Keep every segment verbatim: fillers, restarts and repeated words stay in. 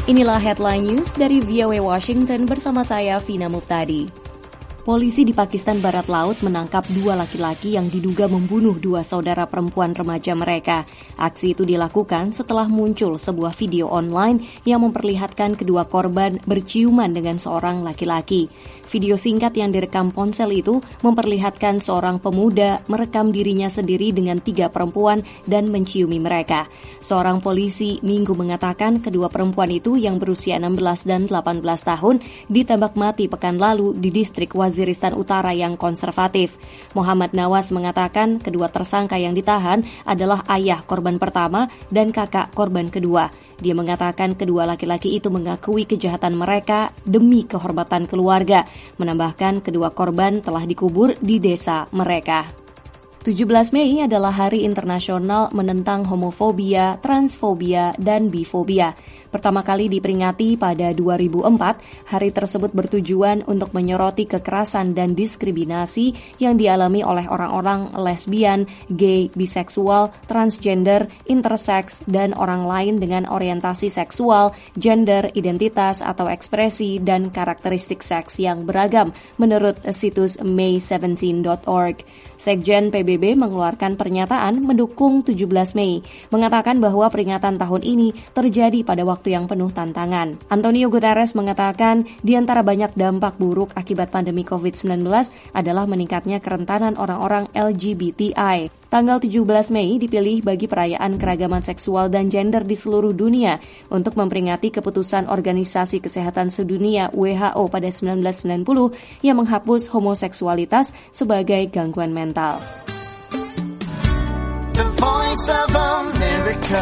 Inilah Headline News dari V O A Washington bersama saya, Vina Muptadi. Polisi di Pakistan Barat Laut menangkap dua laki-laki yang diduga membunuh dua saudara perempuan remaja mereka. Aksi itu dilakukan setelah muncul sebuah video online yang memperlihatkan kedua korban berciuman dengan seorang laki-laki. Video singkat yang direkam ponsel itu memperlihatkan seorang pemuda merekam dirinya sendiri dengan tiga perempuan dan menciumi mereka. Seorang polisi Minggu mengatakan kedua perempuan itu yang berusia enam belas dan delapan belas tahun ditembak mati pekan lalu di distrik Waziristan Utara yang konservatif. Muhammad Nawas mengatakan kedua tersangka yang ditahan adalah ayah korban pertama dan kakak korban kedua. Dia mengatakan kedua laki-laki itu mengakui kejahatan mereka demi kehormatan keluarga. Menambahkan kedua korban telah dikubur di desa mereka. tujuh belas Mei adalah Hari Internasional menentang homofobia, transfobia, dan bifobia. Pertama kali diperingati pada dua ribu empat, hari tersebut bertujuan untuk menyoroti kekerasan dan diskriminasi yang dialami oleh orang-orang lesbian, gay, biseksual, transgender, intersex, dan orang lain dengan orientasi seksual, gender, identitas, atau ekspresi dan karakteristik seks yang beragam, menurut situs may seventeen dot org. Sekjen P B B mengeluarkan pernyataan mendukung tujuh belas Mei, mengatakan bahwa peringatan tahun ini terjadi pada waktu yang penuh tantangan. Antonio Guterres mengatakan di antara banyak dampak buruk akibat pandemi covid sembilan belas adalah meningkatnya kerentanan orang-orang L G B T I. Tanggal tujuh belas Mei dipilih bagi perayaan keragaman seksual dan gender di seluruh dunia untuk memperingati keputusan Organisasi Kesehatan Sedunia W H O pada sembilan belas sembilan puluh yang menghapus homoseksualitas sebagai gangguan mental. The Voice of America.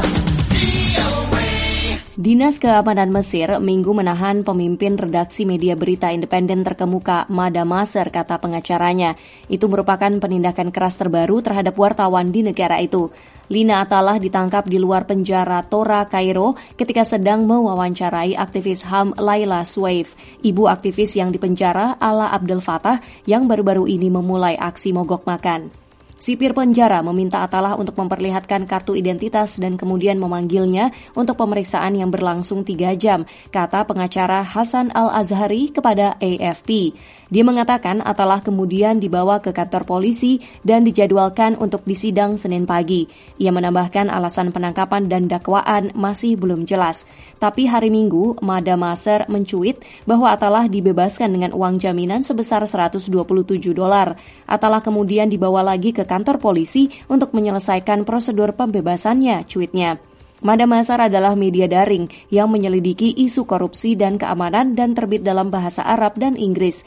Dinas Keamanan Mesir Minggu menahan pemimpin redaksi media berita independen terkemuka Mada Maser, kata pengacaranya. Itu merupakan penindakan keras terbaru terhadap wartawan di negara itu. Lina Atalah ditangkap di luar penjara Tora, Kairo ketika sedang mewawancarai aktivis H A M Laila Swaif, ibu aktivis yang dipenjara Ala Abdel Fattah yang baru-baru ini memulai aksi mogok makan. Sipir penjara meminta Atalah untuk memperlihatkan kartu identitas dan kemudian memanggilnya untuk pemeriksaan yang berlangsung tiga jam, kata pengacara Hasan Al-Azhari kepada A F P. Dia mengatakan Atalah kemudian dibawa ke kantor polisi dan dijadwalkan untuk disidang Senin pagi. Ia menambahkan alasan penangkapan dan dakwaan masih belum jelas. Tapi hari Minggu, Mada Maser mencuit bahwa Atalah dibebaskan dengan uang jaminan sebesar seratus dua puluh tujuh dolar. Atalah kemudian dibawa lagi ke kantor polisi untuk menyelesaikan prosedur pembebasannya, cuitnya. Mada Maser adalah media daring yang menyelidiki isu korupsi dan keamanan dan terbit dalam bahasa Arab dan Inggris.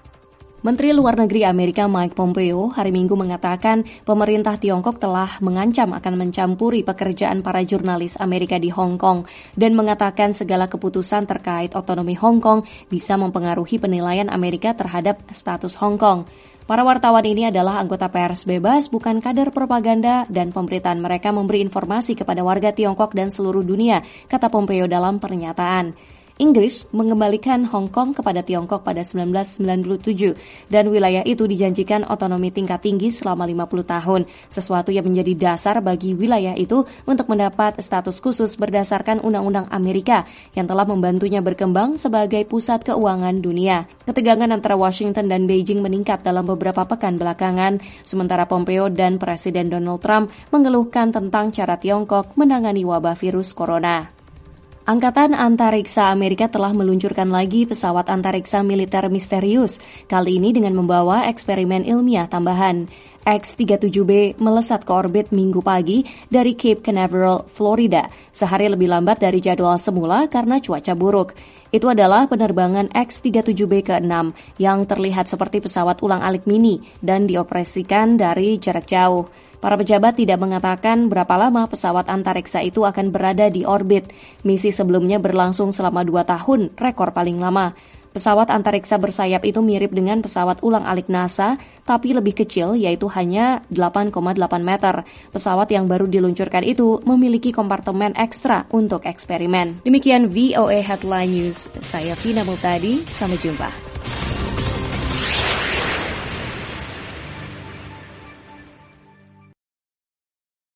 Menteri Luar Negeri Amerika Mike Pompeo hari Minggu mengatakan pemerintah Tiongkok telah mengancam akan mencampuri pekerjaan para jurnalis Amerika di Hong Kong dan mengatakan segala keputusan terkait otonomi Hong Kong bisa mempengaruhi penilaian Amerika terhadap status Hong Kong. Para wartawan ini adalah anggota pers bebas, bukan kader propaganda, dan pemberitaan mereka memberi informasi kepada warga Tiongkok dan seluruh dunia, kata Pompeo dalam pernyataan. Inggris mengembalikan Hong Kong kepada Tiongkok pada sembilan belas sembilan puluh tujuh dan wilayah itu dijanjikan otonomi tingkat tinggi selama lima puluh tahun, sesuatu yang menjadi dasar bagi wilayah itu untuk mendapat status khusus berdasarkan Undang-Undang Amerika yang telah membantunya berkembang sebagai pusat keuangan dunia. Ketegangan antara Washington dan Beijing meningkat dalam beberapa pekan belakangan, sementara Pompeo dan Presiden Donald Trump mengeluhkan tentang cara Tiongkok menangani wabah virus corona. Angkatan Antariksa Amerika telah meluncurkan lagi pesawat antariksa militer misterius, kali ini dengan membawa eksperimen ilmiah tambahan. X tiga puluh tujuh B melesat ke orbit Minggu pagi dari Cape Canaveral, Florida, sehari lebih lambat dari jadwal semula karena cuaca buruk. Itu adalah penerbangan X tiga puluh tujuh B keenam yang terlihat seperti pesawat ulang-alik mini dan dioperasikan dari jarak jauh. Para pejabat tidak mengatakan berapa lama pesawat antariksa itu akan berada di orbit. Misi sebelumnya berlangsung selama dua tahun, rekor paling lama. Pesawat antariksa bersayap itu mirip dengan pesawat ulang-alik NASA, tapi lebih kecil, yaitu hanya delapan koma delapan meter. Pesawat yang baru diluncurkan itu memiliki kompartemen ekstra untuk eksperimen. Demikian V O A Headline News. Saya Vina Muptadi, sampai jumpa.